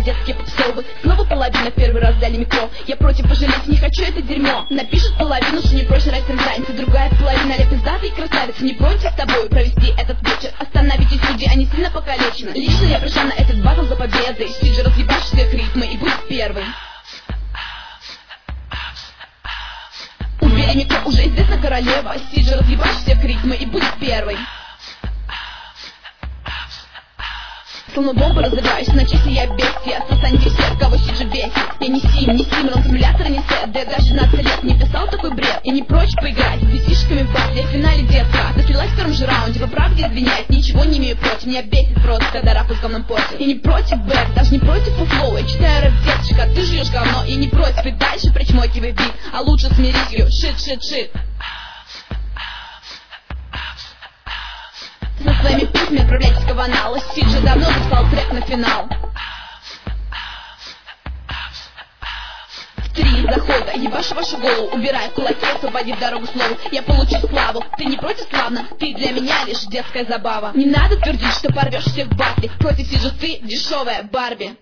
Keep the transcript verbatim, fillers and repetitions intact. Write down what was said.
по-детски попсовый. Снова половина, первый раз дали микро. Я против пожалеть, не хочу это дерьмо. Напишет половину, что не прочь райсер танцы. Другая половина лет пиздатый красавица. Не против с тобой провести этот вечер. Остановитесь, люди, они сильно покалечены. Лично я пришла на этот батл за победой. Сиджи, разъебашь всех ритмы и будь первый. Убери микро, уже известна королева. Сиджи, разъебашь всех ритмы и будь первый. Словно бомба разрываюсь, на честь я бестия. Сосаньте всех, кого Сиджи бесит. Я не сим, не сим, симулятор не сет. Да я даже шестнадцать лет не писал такой бред. Я не прочь поиграть с бесишками в батле. В финале детка, ты слилась в первом же раунде. По правде извиняюсь, ничего не имею против. Меня бесит просто, когда раф из говном портит. Я не против бэк, даже не против фуфлоу. Я читаю рэп, деточка, ты жуешь говно. Я не против, и дальше причмокивай бит. А лучше смирись, ю, шит, шит, шит. Со своими песнями отправляйтесь к каналу. Сиджи давно записал трек на финал. В три захода, ебашу вашу голову. Убирай кулаки, освободив дорогу слову. Я получу славу, ты не против славно. Ты для меня лишь детская забава. Не надо твердить, что порвешь всех в батле. Против Сиджи ты дешевая Барби.